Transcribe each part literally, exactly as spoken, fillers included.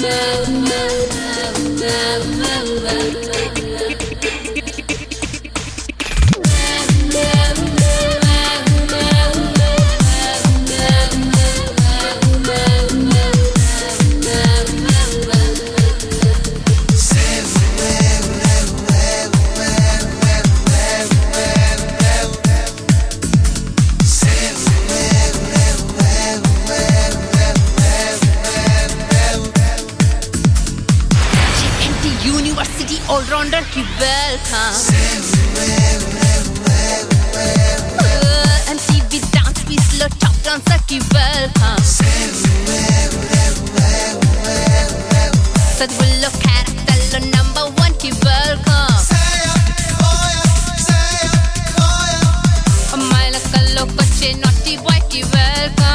all-rounder ki welcome uh, M T V dance we slow top dancer ki welcome Sadhullo character number one ki welcome Amaila kallo koche naughty boy ki welcome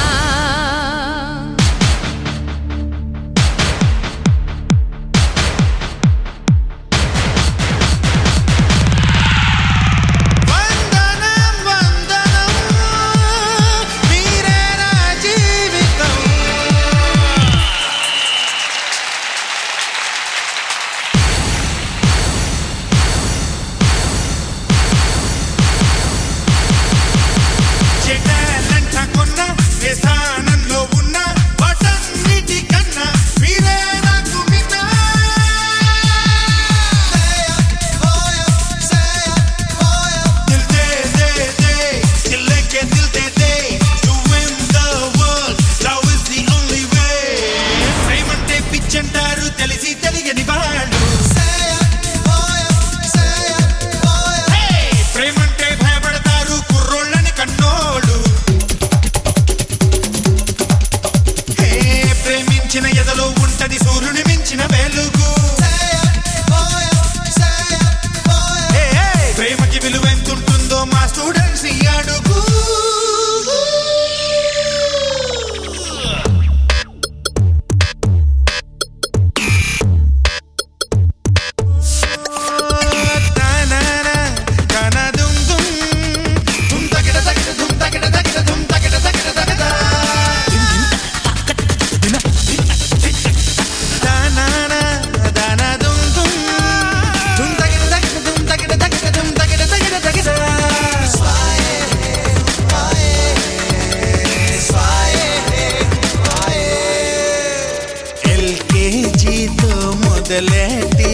మొదలెట్టి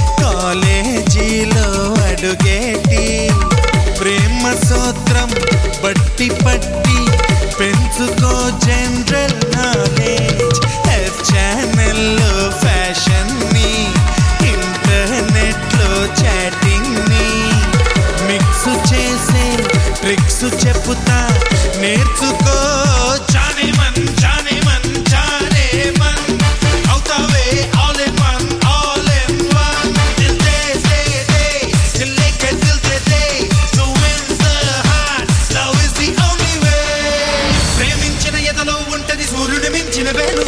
కాలేజీలో అడుగేటి ప్రేమ సూత్రం పట్టి పట్టి పెంచుకో general knowledge F ఛానల్లో fashion ని internet లో chatting ని మిక్స్ చేసే ట్రిక్స్ చెప్పుతా నేర్చుకో జానే మన్ జానే మన్ జానే మన్ అవుతావే all in one all in one దిల్ దే దే దే దిల్ లేకే దిల్ దే దే to win the heart love is the only way ప్రేమించిన ఎదలో ఉంటది సూర్యుడు మించిన వేలు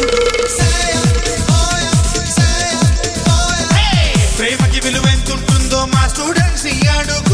ప్రేమకి విలువ ఎంతుంటుందో మా స్టూడెంట్స్ ఈ అడుగు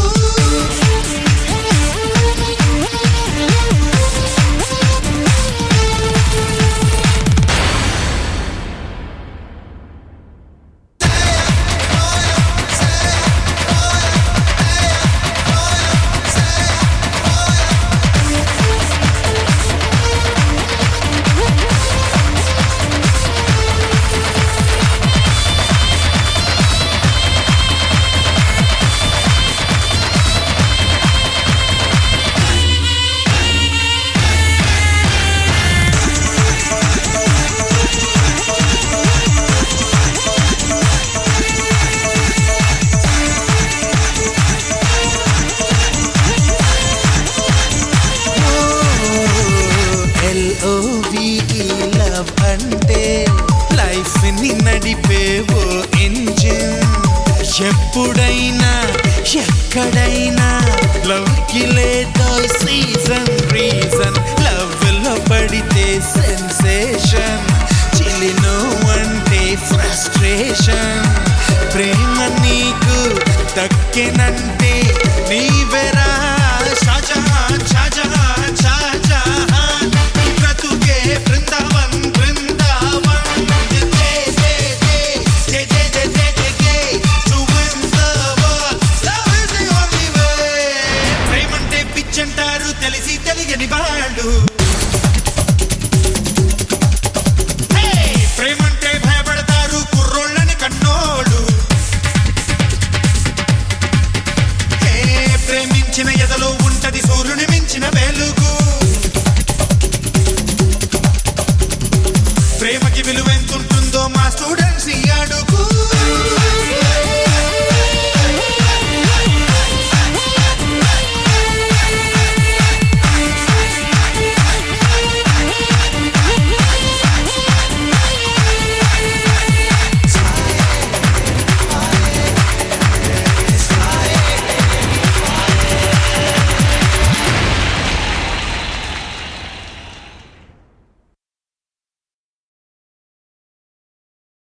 లవ్ అంటే లైఫ్ ని నడిపేవో ఇంజిన్ ఎప్పుడైనా ఎక్కడైనా లవ్ కి లేదో సీజన్ రీజన్ లవ్ లో పడితే సెన్సేషన్ చిలిను అంటే ఫ్రస్ట్రేషన్ ప్రేమ నీకు దక్కినంటే నీవెరా షాజహాన్ షాజహాన్ షాజహాన్ బ్రతుకే బృందావన్ బృందావన్ దిల్ దే విలువెంతుంటుందో మా స్టూడెంట్